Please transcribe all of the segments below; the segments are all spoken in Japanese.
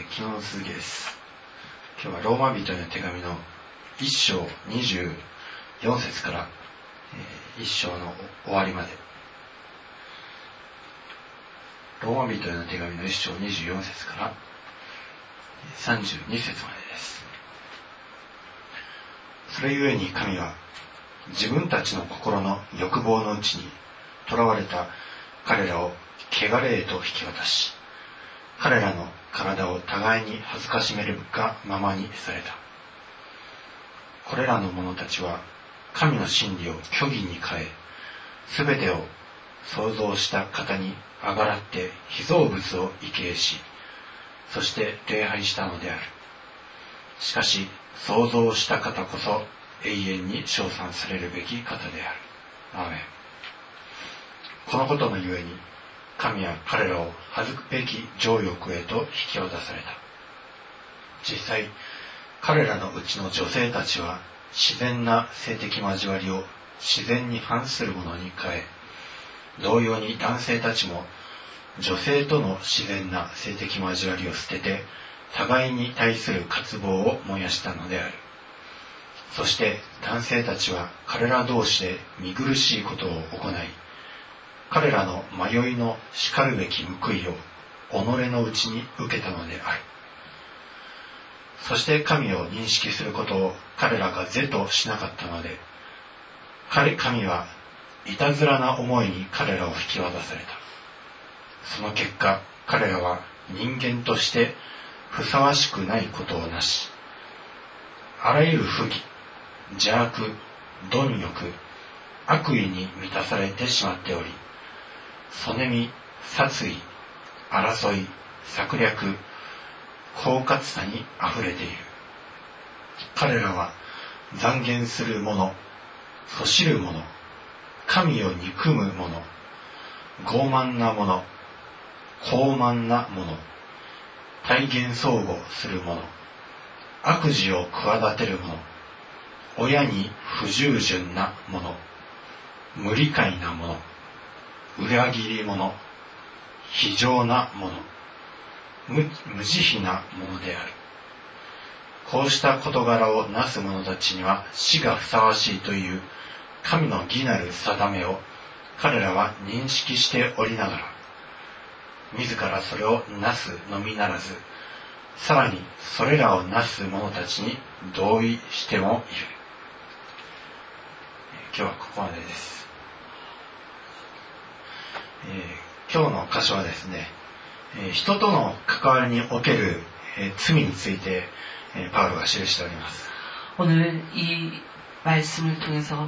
昨日の続きです。今日はローマ人への手紙の1章24節から1章の終わりまで。ローマ人への手紙の1章24節から32節までです。それゆえに神は自分たちの心の欲望のうちに囚われた彼らを汚れへと引き渡し、彼らの体を互いに恥ずかしめるがままにされた。これらの者たちは神の真理を虚偽に変え、すべてを創造した方にあがらって被造物を畏敬し、そして礼拝したのである。しかし創造した方こそ永遠に称賛されるべき方である。アーメン。このことのゆえに神は彼らを恥ずべき情欲へと引き渡された。実際彼らのうちの女性たちは自然な性的交わりを自然に反するものに変え、同様に男性たちも女性との自然な性的交わりを捨てて互いに対する渇望を燃やしたのである。そして男性たちは彼ら同士で見苦しいことを行い、彼らの迷いのしかるべき報いを己のうちに受けたのである。そして神を認識することを彼らが是としなかったので、神はいたずらな思いに彼らを引き渡された。その結果、彼らは人間としてふさわしくないことをなし、あらゆる不義、邪悪、貪欲、悪意に満たされてしまっており、そねみ、殺意、争い、策略、狡猾さにあふれている。彼らは讒言する者、そしる者、神を憎む者、傲慢な者、高慢な者、体言相互する者、悪事を企てる者、親に不従順な者、無理解な者、裏切り者、非情な者、無慈悲な者である。こうした事柄をなす者たちには死がふさわしいという神の義なる定めを彼らは認識しておりながら、自らそれをなすのみならず、さらにそれらをなす者たちに同意してもいる。今日はここまでです。今日の箇所はですね、人との関わりにおける罪についてパウロが記しております。 오늘 이 말씀을 통해서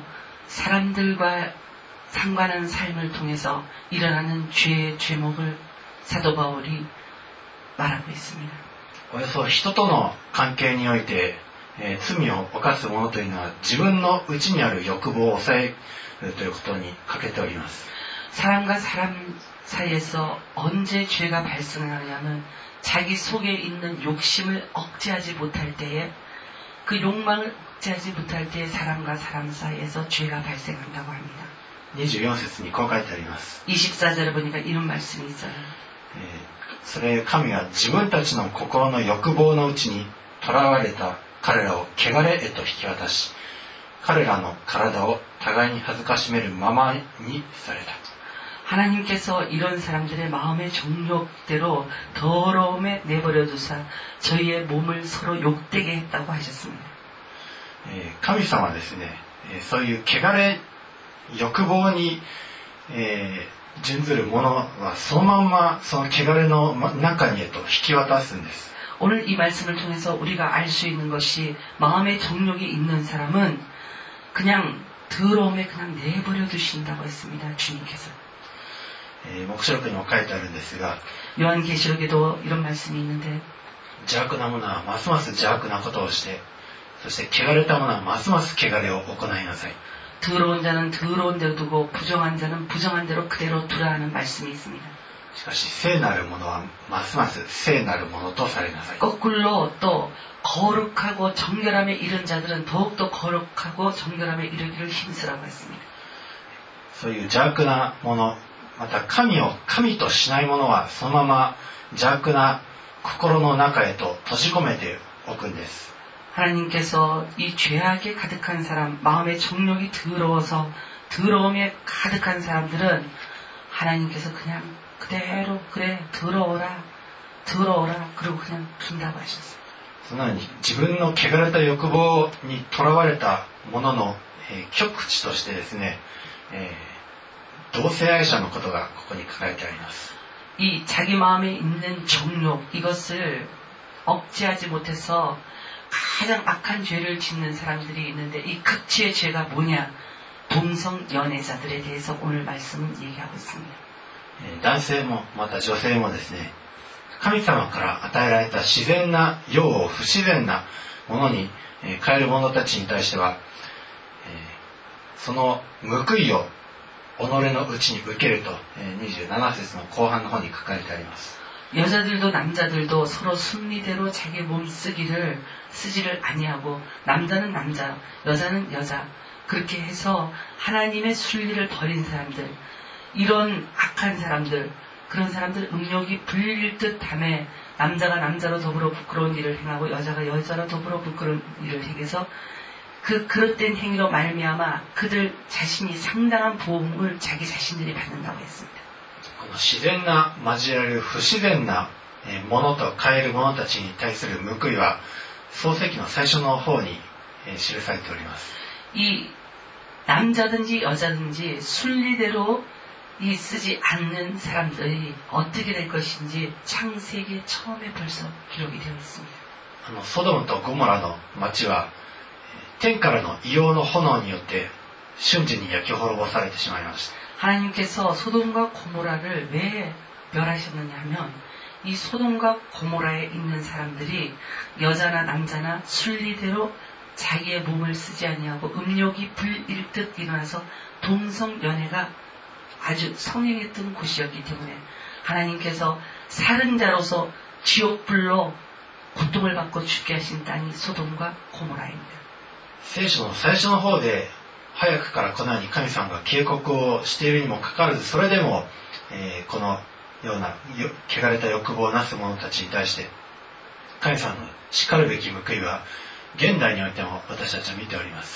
사람들과 상관한 삶을 통해서 일어나는 죄의 죄목을 사도 바울이 말하고 있습니다. およそ人との関係において罪を犯す者というのは自分の内にある欲望を抑えるということに欠けております。 사람과 사람 사이에서 언제 죄가 발생하냐면 자기 속에 있는 욕심을 억제하지 못할 때에, 그 욕망을 억제하지 못할 때에 사람과 사람 사이에서 죄가 발생한다고 합니다. 24節にこう書いてあります。 24절에 보니까 이런 말씀이 있어요. それ神は自分たちの心の欲望のうちに囚われた彼らを汚れへと引き渡し、彼らの体を互いに恥ずかしめるままにされた。 하나님께서 이런 사람들의 마음의 정욕대로 더러움에 내버려 두사 저희의 몸을 서로 욕되게 했다고 하셨습니다. 神様はですね、そういう汚れ欲望に準ずるものはそのまんまその汚れの中にへと引き渡すんです。 오늘 이 말씀을 통해서 우리가 알 수 있는 것이 마음의 정욕이 있는 사람은 그냥 더러움에 그냥 내버려 두신다고 했습니다. 주님께서. 黙示録にも書いてあるんですが、 요한계시록에도 이런 말씀이 있는데, 邪悪な者はますます邪悪なことをして、そして汚れた者はますます汚れを行いなさい。 더러운 자는 더러운 대로 두고 부정한 자는 부정한 대로 그대로 두라 하는 말씀이 있습니다. しかし聖なる者はますます聖なる者とされなさい。 거꾸로 또 거룩하고 정결함에 이른 자들은 더욱더 거룩하고 정결함에 이르기를 힘쓰라고 했습니다. そういう邪悪な者、また神を神としない者はそのまま邪悪な心の中へと閉じ込めておくんです。 하나님께서 이 죄악에 가득한 사람, 마음의 정욕이 더러워서 더러움에 가득한 사람들은 하나님께서 그냥 그대로 그래 더러워라 그러고 그냥 둔다고 하셨어요. そのように自分の汚れた欲望にとらわれたものの、極致としてですね、同性愛者のことがここに書かれてあります。 이 자기 마음에 있는 정욕 이것을 억제하지 못해서 가장 악한 죄를 짓는 사람들이 있는데 이 극치의 죄가 뭐냐? 동성 연애자들에 대해서 오늘 말씀은 얘기하고 있습니다. 男性もまた女性もですね、神様から与えられた自然な世を不自然なものに変える者たちに対しては、その報いを己のうちに受けると、27節の後半の方に書かれてあります。 여자들도 남자들도 서로 순리대로 자기 몸 쓰지를 아니하고 남자는 남자, 여자는 여자 그렇게 해서 하나님의 순리를 버린 사람들, 이런 악한 사람들, 그런 사람들 음욕이 불릴 듯함에 남자가 남자로 더불어 부끄러운 일을 행하고 여자가 여자로 더불어 부끄러운 일을 행해서 그 그릇된 행위로 말미암아 그들 자신이 상당한 보험을 자기 자신들이 받는다고 했습니다. この自然な交わる不自然なものと変える者たちに対する報いは創世記の最初の方に記されております。 이 남자든지 여자든지 순리대로 이 쓰지 않는 사람들이 어떻게 될 것인지 창세기 처음에 벌써 기록이 되어 있습니다. ソドムとゴモラの町は天からの異様の炎によって瞬時に焼き滅ぼされてしまいました。 하나님께서 소돔과 고모라를 왜 멸하셨느냐 하면 이 소돔과 고모라에 있는 사람들이 여자나 남자나 순리대로 자기의 몸을 쓰지 아니하고 음욕이 불일 듯 일어나서 동성연애가 아주 성행했던 곳이었기 때문에 하나님께서 살인자로서 지옥불로 고통을 받고 죽게 하신 땅이 소돔과 고모라입니다. 聖書の最初の方で早くからこのように神様が警告をしているにもかかわらず、それでも、このような汚れた欲望をなす者たちに対して神様のしかるべき報いは現代においても私たちは見ております。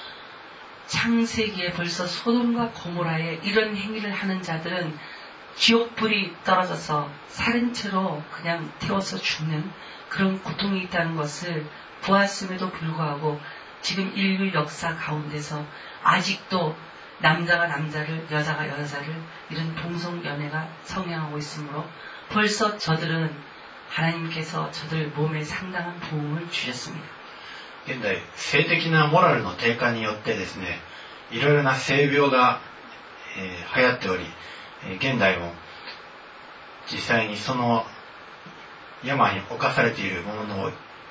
창세기에 벌써 소돔과 고모라에 이런 행위를 하는 자들은 지옥불이 떨어져서 살인죄로 그냥 태워서 죽는 그런 고통이 있다는 것을 보았음에도 불구하고 지금 인류 역사 가운데서 아직도 남자가 남자를, 여자가 여자를 이런 동성연애가 성행하고 있으므로 벌써 저들은 하나님께서 저들 몸에 상당한 보응을 주셨습니다. 現代性的なモラルの低下によってですね、いろいろな性病が、流行っており、現代も実際にその病に侵されている者の、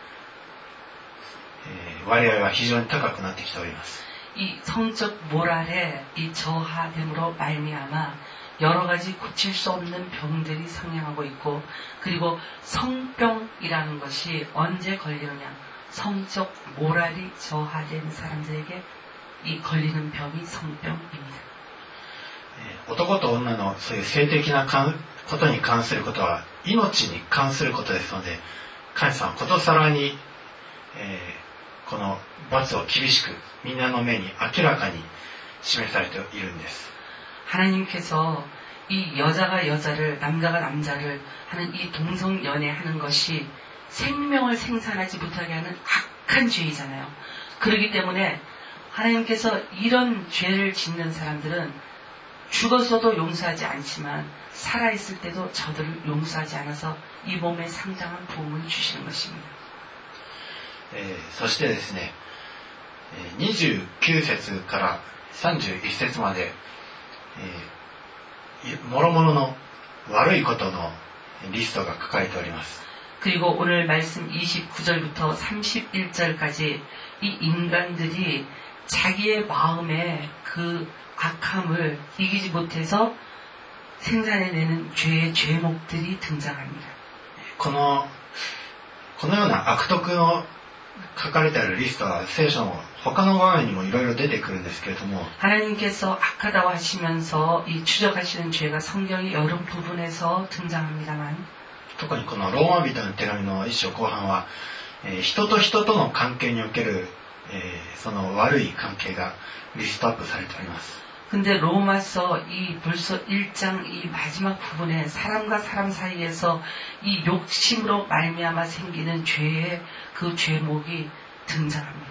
割合は非常に高くなってきております。 이 성적 모랄의 이 저하됨으로 말미암아 여러 가지 고칠 수 없는 병들이 성행하고 있고, 그리고 성병이라는 것이 언제 걸리느냐? 성적 모랄이 저하된 사람들에게 이 걸리는 병이 성병입니다. 男と女のそういう性的なことに関することは命に関することですので、神様はことさらに、この罰を厳しくみんなの目に明らかに示されているんです。 하나님께서 이 여자가 여자를, 남자가 남자를 하는 이 동성연애하는 것이 생명을 생산하지 못하게 하는 악한 죄이잖아요. 그렇기 때문에 하나님께서 이런 죄를 짓는 사람들은 죽어서도 용서하지 않지만 살아있을 때도 저들을 용서하지 않아서 이 몸에 상당한 보응을 주시는 것입니다. そしてですね、29節から31節まで、諸々の悪いことのリストが書かれております。 그리고 오늘 말씀 29절부터 31절까지 이 인간들이 자기의 마음의 그 악함을 이기지 못해서 생산해내는 죄의 죄목들이 등장합니다. このような悪徳の書かれてあるリストは聖書の他の場面にもいろいろ出てくるんですけれども、 하나님께서 악하다고 하시면서 이 추적하시는 죄가 성경의 여러 부분에서 등장합니다만, 特にこのローマ人の手紙の一章後半は、人と人との関係における、その悪い関係がリストアップされております。 근데 로마서 이 벌써 1장 이 마지막 부분에 사람과 사람 사이에서 이 욕심으로 말미암아 생기는 죄의 그 죄목이 등장합니다.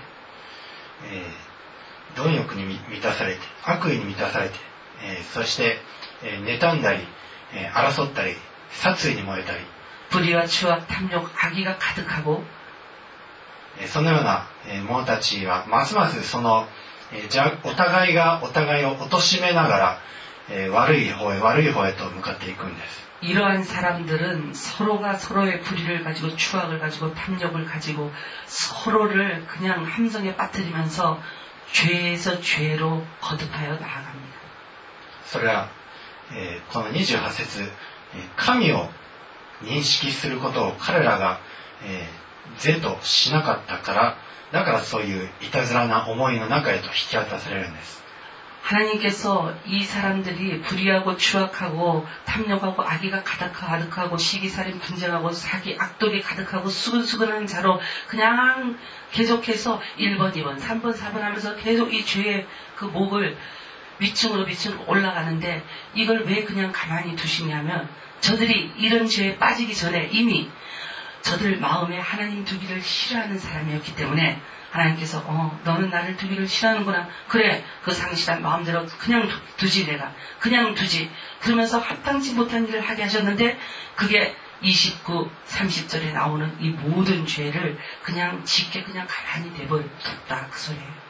貪欲に満たされて、悪意に満たされて、そして、妬んだり、争ったり、殺意に燃えたり、 불의와 추악, 탐욕, 악의가 가득하고 そのような者たちはますますそのお互いがお互いを貶めながら悪い方へと向かっていくんです。 이러한 사람들은 서로가 서로의 불의를 가지고 추악을 가지고 탐욕을 가지고 서로를 그냥 함정에 빠뜨리면서 죄에서 죄로 거듭하여 나아갑니다. それは、この28節、神を認識することを彼らが、是としなかったから、だからそういういたずらな思いの中へと引き渡されるんです。 하나님께서 이 사람들이 불의하고 추악하고 탐욕하고 악의가 가득하고 시기살인 분쟁하고 사기 악독이 가득하고 수근수근한 자로 그냥 계속해서 1번, 2번, 3번, 4번 하면서 계속 이 죄의 그 목을 위층으로 올라가는데 이걸 왜 그냥 가만히 두시냐면 저들이 이런 죄에 빠지기 전에 이미 저들 마음에 하나님 두기를 싫어하는 사람이었기 때문에 하나님께서 너는 나를 두기를 싫어하는구나. 그래 그 상실한 마음대로 그냥 두지 내가 그냥 두지. 그러면서 합당치 못한 일을 하게 하셨는데 그게 29, 30절에 나오는 이 모든 죄를 그냥 짓게 그냥 가만히 내버렸다 그 소리예요.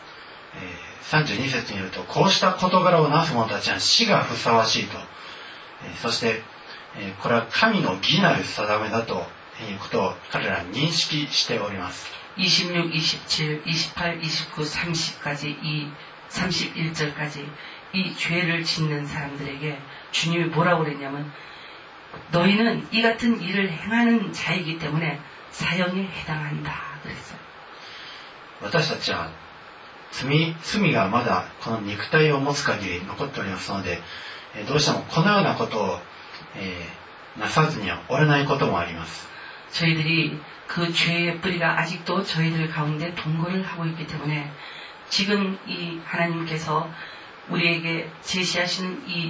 32節によるとこうした事柄をなす者たちは死がふさわしいと、そしてこれは神の義なる定めだということを彼らは認識しております。 26, 27, 28, 29, 30까지 이 31절까지 이 죄를 짓는 사람들에게 주님이 뭐라고 그랬냐면 너희는 이 같은 일을 행하는 자이기 때문에 사형에 해당한다 그랬어요. 私たちは罪がまだこの肉体を持つ限り残っておりますので、どうしてもこのようなことを、なさずにはおれないこともあります。 저희들이 그 죄의 뿌리가 아직도 저희들 가운데 동거를 하고 있기 때문에 지금 이 하나님께서 우리에게 제시하시는 이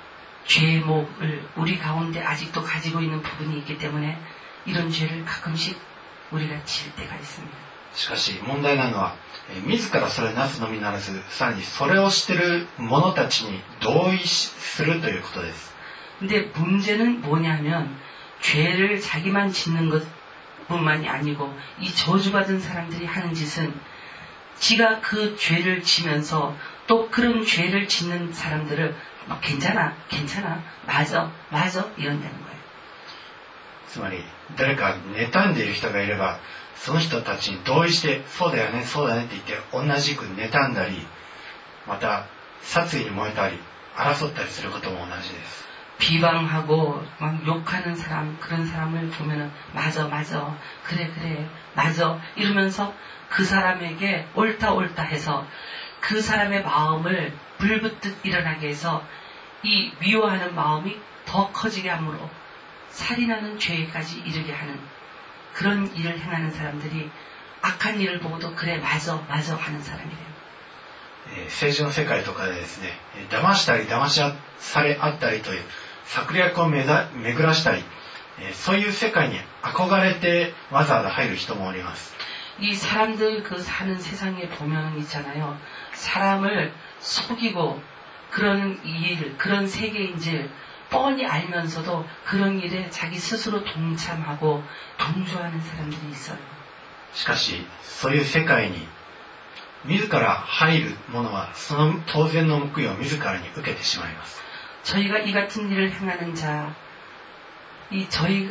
죄목을 우리 가운데 아직도 가지고 있는 부분이 있기 때문에 이런 죄를 가끔씩 우리가 지을 때가 있습니다. しかし問題なのは自らそれをなすのみならずさらにそれをしている者たちに同意するということです。 근데 문제는 뭐냐면 죄를 자기만 짓는 것뿐만이 아니고 이 저주받은 사람들이 하는 짓은 지가 그 죄를 지면서 또 그런 죄를 짓는 사람들을 괜찮아 맞아 이런다는 거예요. つまり誰か妬んでいる人がいればその人たちに同意してそうだよねそうだねって言って同じく妬んだりまた殺意に燃えたり争ったりすることも同じです。 비방하고 막 욕하는 사람 그런 사람을 보면은 맞아 그래 맞아 이러면서 그 사람에게 옳다 해서 그 사람의 마음을 불붙듯 일어나게 해서 이 미워하는 마음이 더 커지게 함으로 살인하는 죄까지 이르게 하는 그런 일을 행하는 사람들이 악한 일을 보고도 그래 맞아 하는 사람이래요. 政治の世界とかでですね、騙したり騙しされあったりという策略を巡らしたり、そういう世界に憧れてわざわざ入る人もおります。 이 사람들 그 사는 세상에 보면 있잖아요. 사람을 속이고 그런 일, 그런 세계인지 뻔히 알면서도 그런 일에 자기 스스로 동참하고 동조하는 사람들이 있어요. しかしそういう世界に自ら入る者はその当然の報いを自らに受けてしまいます。 저희가 이 같은 일을 행하는 자, 이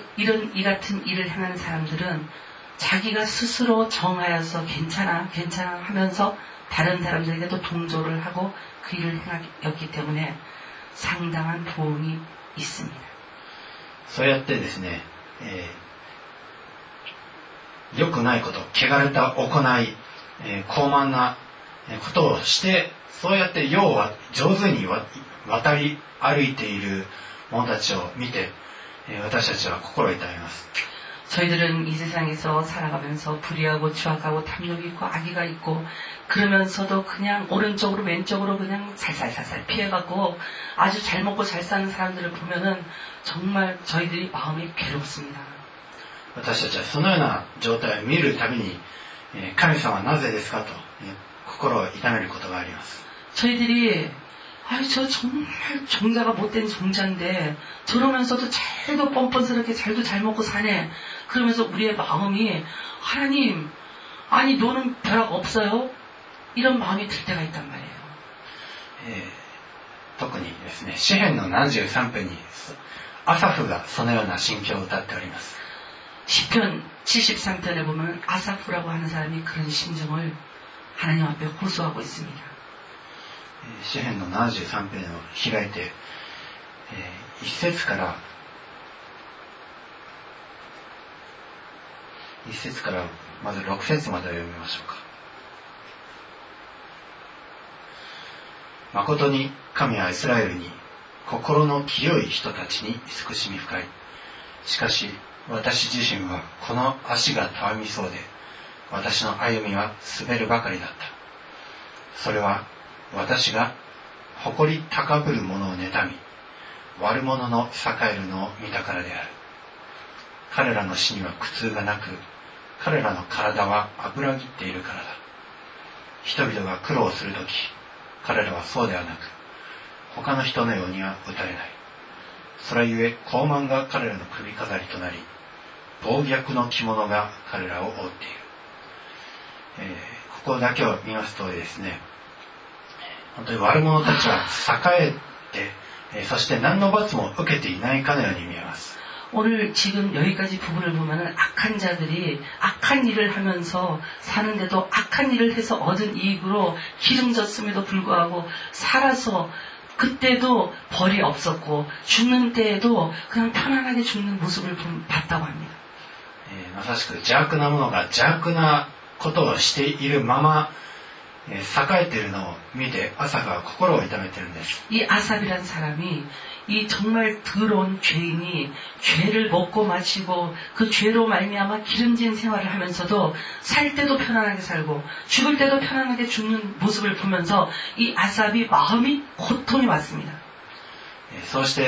같은 일을 행하는 사람들은 자기가 스스로 정하여서 괜찮아 하면서 다른 사람들에게도 동조를 하고 그 일을 행하였기 때문에 상당한 보응이 있습니다. そうやってですね、良くないこと、汚れた行い、高慢なことをして、そうやって世を上手に渡り歩いている者たちを見て、 私たちは心を痛めます。 저희들은 이 세상에서 살아가면서 불의하고 추악하고 탐욕이 있고 악의가 있고 그러면서도 그냥 오른쪽으로 왼쪽으로 그냥 살살살살 피해가고 아주 잘 먹고 잘 사는 사람들을 보면은 정말 저희들이 마음이 괴롭습니다. 私たちはそのような状態を見るたびに、神様はなぜですかと、心を痛めることがあります。 저희들이 아이 저 정말 종자가 못된 종자인데 저러면서도 잘도 뻔뻔스럽게 잘도 잘 먹고 사네. 그러면서 우리의 마음이 하나님 아니 너는 벼락 없어요? 이런 마음이 들 때가 있단 말이에요. 特にですね、詩編の73編にアサフがそのような心境を歌っております。 시편 73편에 보면 아사프라고 하는 사람이 그런 심정을 하나님 앞에 호소하고 있습니다. 詩編の73編を開いて、1節からまず6節までを読みましょうか。誠に神はイスラエルに心の清い人たちに慈しみ深い。しかし私自身はこの足がたわみそうで、私の歩みは滑るばかりだった。それは私が誇り高ぶる者を妬み、悪者の栄えるのを見たからである。彼らの死には苦痛がなく、彼らの体は脂ぎっているからだ。人々が苦労するとき、彼らはそうではなく、他の人のようには打たれない。それゆえ傲慢が彼らの首飾りとなり、暴虐の着物が彼らを覆っている。ここだけを見ますとですね、本当に悪者たちは栄えて、そして何の罰も受けていないかのように見えます。 오늘 지금 여기까지 부분을 보면은 악한 자들이 악한 일을 하면서 사는데도 악한 일을 해서 얻은 이익으로 기름졌음에도 불구하고 살아서 그때도 벌이 없었고 죽는 때에도 그냥 편안하게 죽는 모습을 봤다고 합니다. まさしく邪悪な者が邪悪なことをしているまま栄えているのを見てアサフは心を痛めているんです。 이 아삽이란 사람이 이 정말 더러운 죄인이 죄를 먹고 마시고 그 죄로 말미암아 기름진 생활을 하면서도 살 때도 편안하게 살고 죽을 때도 편안하게 죽는 모습을 보면서 이 아삽이 마음이 고통이 왔습니다. そうして、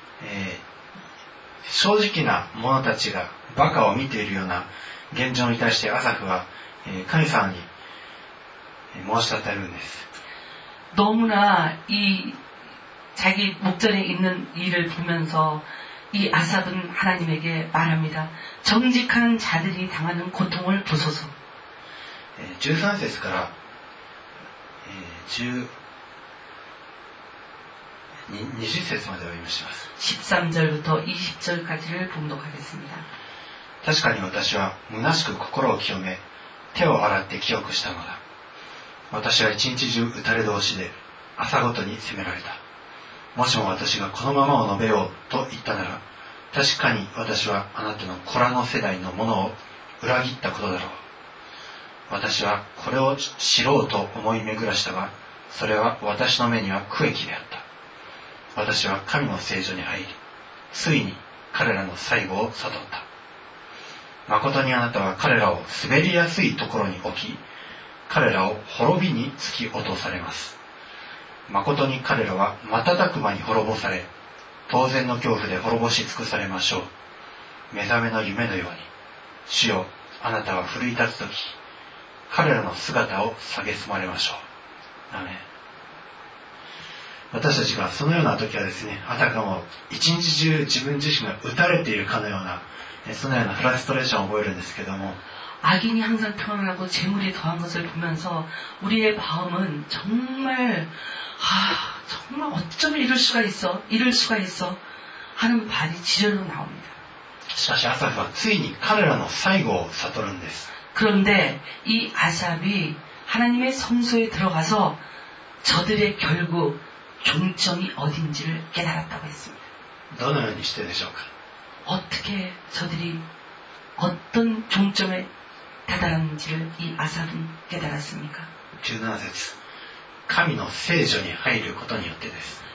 正直な者たちがバカを見ているような現状に対してアサフは、神様に申し立てるんです。 너무나 이 자기 목전에 있는 일을 보면서 이 아삽은 하나님에게 말합니다. 정직한 자들이 당하는 고통을 보소서. 13節から20節までお読みします。 13절부터 20절까지를 봉독하겠습니다. 確かに私は虚しく心を清め、手を洗って清くしたのだ。私は一日中打たれ通しで朝ごとに責められた。もしも私がこのままを述べようと言ったなら、確かに私はあなたの子らの世代のものを裏切ったことだろう。私はこれを知ろうと思い巡らしたが、それは私の目には苦役であった。私は神の聖所に入り、ついに彼らの最後を悟った。誠にあなたは彼らを滑りやすいところに置き、彼らを滅びに突き落とされます。誠に彼らは瞬く間に滅ぼされ、当然の恐怖で滅ぼし尽くされましょう。目覚めの夢のように、主よ、あなたは奮い立つとき、彼らの姿を蔑まれましょう。アメン。私たちがそのような時はですね、あたかも一日中自分自身が打たれているかのような、そのようなフラストレーションを覚えるんですけども、 악인이 항상 평안하고 재물이 더한 것을 보면서 우리의 마음은 정말 정말 어쩌면 이럴 수가 있어 하는 말이 지절로 나옵니다. しかしアサフはついに彼らの最後を悟るんです。 그런데 이 아삽이 하나님의 성소에 들어가서 저들의 결국 종점이 어딘지를 깨달았다고 했습니다. どのようにしてでしょうか。 어떻게 저들이 어떤 종점에 다다랐는지를 이 아삽은 깨달았습니까? 17節、神の聖所に入ることによってです。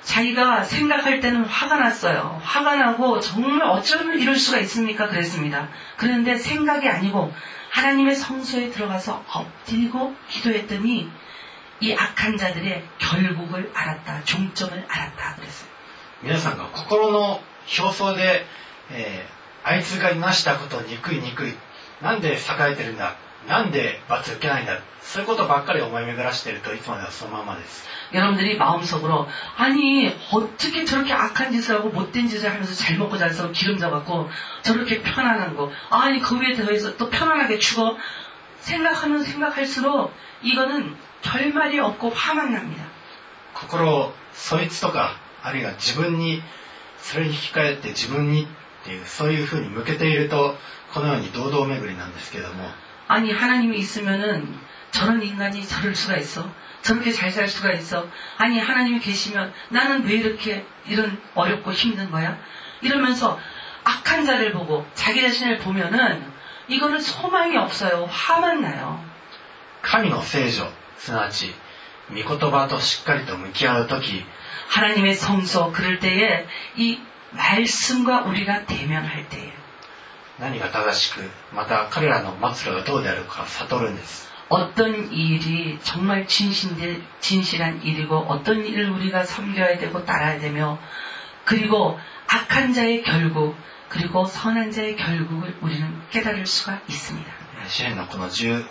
자기가 생각할 때는 화가 났어요. 화가 나고 정말 어쩌면 이럴 수가 있습니까? 그랬습니다. 그런데 생각이 아니고 하나님의 성소에 들어가서 엎드리고 기도했더니 이 악한 자들의 결국을 알았다. 종점을 알았다. 그랬어요. 皆さんが心の表層で、あいつがなしたこと憎い憎い、なんで栄えてるんだ、なんで罰受けないんだ、そういうことばっかり思い巡らしているといつまではそのままです。 여러분들이 마음속으로 아니 어떻게 저렇게 악한 짓을 하고 못된 짓을 하면서 잘 먹고 잘 살고 기름져갖고 저렇게 편안한 거, 아니 그 위에 더해서 또 편안하게 죽어, 생각하면 생각할수록 이거는 결말이 없고 화만 납니다. 心をそいつとかあるいは自分にそれに引き換えて自分にっていうそういうふうに向けているとこのように堂々巡りなんですけども 아니 하나님이 있으면은 저런 인간이 저럴 수가 있어, 저렇게 잘 살 수가 있어, 아니 하나님이 계시면 나는 왜 이렇게 이런 어렵고 힘든 거야, 이러면서 악한 자를 보고 자기 자신을 보면은 이거는 소망이 없어요. 화만 나요. 神の聖女すなわち御言葉としっかりと向き合うとき 하나님의 성소, 그럴 때에 이 말씀과 우리가 대면할 때에 何が正しくまた彼らの末路がどうであるか悟るんです。 어떤 일이 정말 진실한 일이고 어떤 일을 우리가 섬겨야 되고 따라야 되며 그리고 악한 자의 결국 그리고 선한 자의 결국을 우리는 깨달을 수가 있습니다. 詩篇のこの18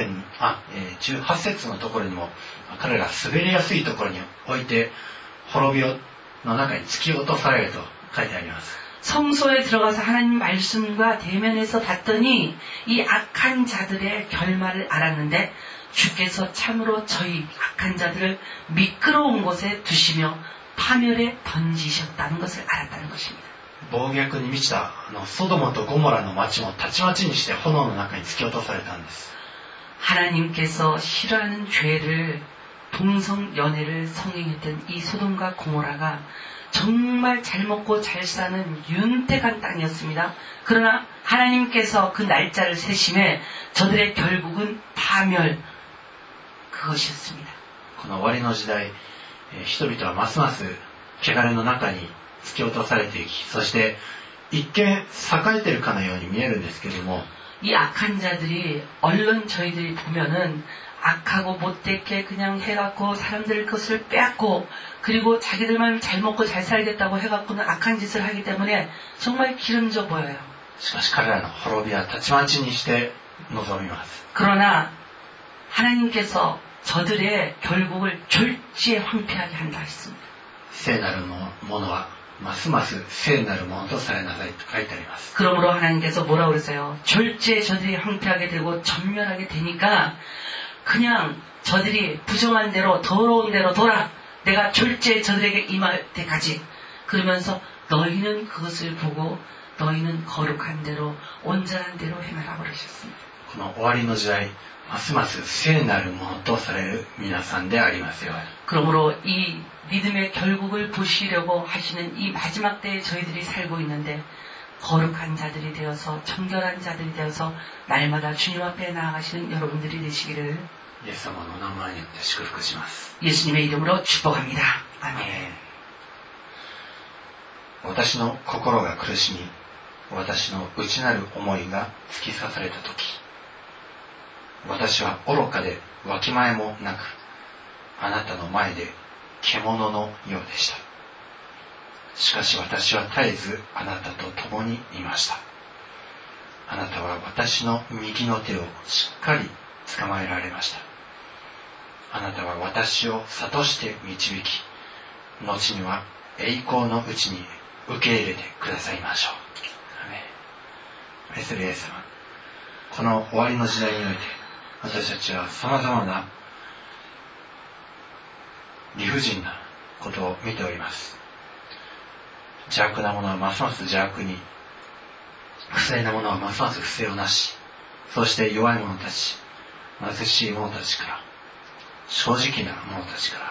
節のところにも彼ら滑りやすいところに置いて滅びの中に突き落とされると書いてあります。 성소에 들어가서 하나님 말씀과 대면해서 봤더니 이 악한 자들의 결말을 알았는데 주께서 참으로 저희 악한 자들을 미끄러운 곳에 두시며 파멸에 던지셨다는 것을 알았다는 것입니다. 暴虐に満ちたソドモとゴモラの町もたちまちにして炎の中に突き落とされたんです。 하나님께서 싫어하는 죄를 동성연애를 성행했던 이 소돔과 고모라가 정말 잘 먹고 잘 사는 윤택한 땅이었습니다. 그러나 하나님께서 그 날짜를 세심해 저들의 결국은 파멸, 그것이었습니다. この終わりの時代、人々はますます汚れの中に突き落とされていき、そして一見栄えているかのように見えるんですけれども、 이 악한 자들이 얼른 저희들이 보면은 악하고 못되게 그냥 해갖고 사람들 것을 빼앗고 그리고 자기들만 잘 먹고 잘 살겠다고 해갖고는 악한 짓을 하기 때문에 정말 기름져 보여요. しかし彼らの滅びはたちまちにして臨みます。 그러나 하나님께서 저들의 결국을 졸지에 황폐하게 한다 했습니다. 聖なるものはますます聖なるものとされなさいと書いてあります。 그러므로 하나님께서 뭐라고 그랬어요? 졸지에 저들이 황폐하게 되고 전멸하게 되니까 그냥 저들이 부정한 대로 더러운 대로 돌아, 내가 졸지에 저들에게 임할 때까지. 그러면서 너희는 그것을 보고 너희는 거룩한 대로 온전한 대로 행하라 그러셨습니다. この終わりの時代、ますます聖なるものとされる皆さんでありますように。 그러므로 이 믿음의 결국을 보시려고 하시는 이 마지막 때에 저희들이 살고 있는데 거룩한 자들이 되어서 정결한 자들이 되어서 날마다 주님 앞에 나아가시는 여러분들이 되시기를 イエス様の名前によって祝福します。 예수님의 이름으로 축복합니다. 아멘. 私の心が苦しみ、私の内なる思いが突き刺されたとき、私は愚かでわきまえもなく、あなたの前で獣のようでした。しかし私は絶えずあなたと共にいました。あなたは私の右の手をしっかり捕まえられました。あなたは私を諭して導き、後には栄光のうちに受け入れてくださいましょう。愛するイエス様、この終わりの時代において私たちは様々な理不尽なことを見ております。邪悪なものはますます邪悪に、不正なものはますます不正をなし、そして弱い者たち、貧しい者たちから、正直な者たちから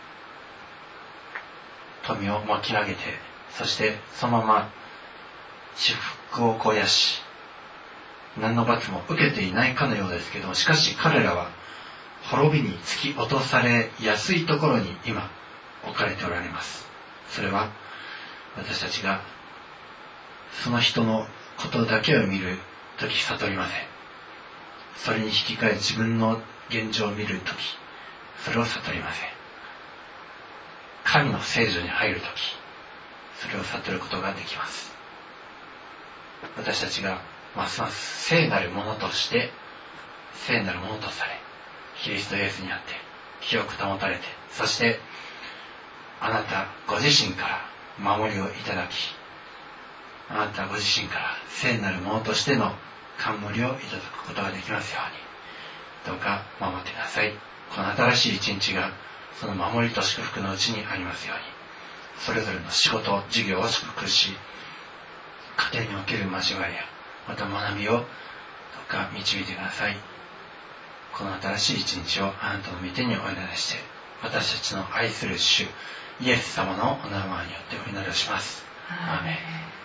富を巻き上げて、そしてそのまま祝福を肥やし、何の罰も受けていないかのようですけど、しかし彼らは滅びに突き落とされやすいところに今置かれておられます。 それは私たちがその人のことだけを見るとき悟りません。それに引き換え自分の現状を見るとき、それを悟りません。神の聖所に入るとき、それを悟ることができます。私たちがますます聖なるものとして聖なるものとされ、キリストイエスにあって清く保たれて、そしてあなたご自身から守りをいただき、あなたご自身から聖なるものとしての冠をいただくことができますように、どうか守ってください。この新しい一日がその守りと祝福のうちにありますように、それぞれの仕事、事業を祝福し、家庭における交わりやまた学びをどうか導いてください。この新しい一日をあなたの御手にお委ねして、私たちの愛する主イエス様のお名前によってお祈りをします。アーメン。